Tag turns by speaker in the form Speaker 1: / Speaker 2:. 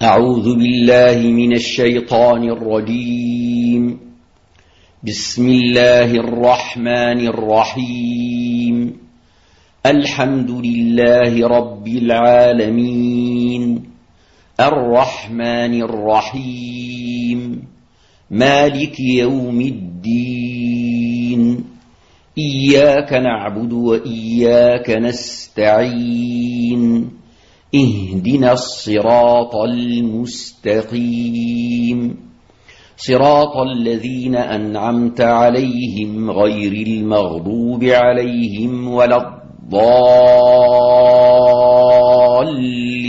Speaker 1: أعوذ بالله من الشيطان الرجيم. بسم الله الرحمن الرحيم. الحمد لله رب العالمين، الرحمن الرحيم، مالك يوم الدين، إياك نعبد وإياك نستعين، اهدنا الصراط المستقيم، صراط الذين أنعمت عليهم غير المغضوب عليهم ولا الضالين.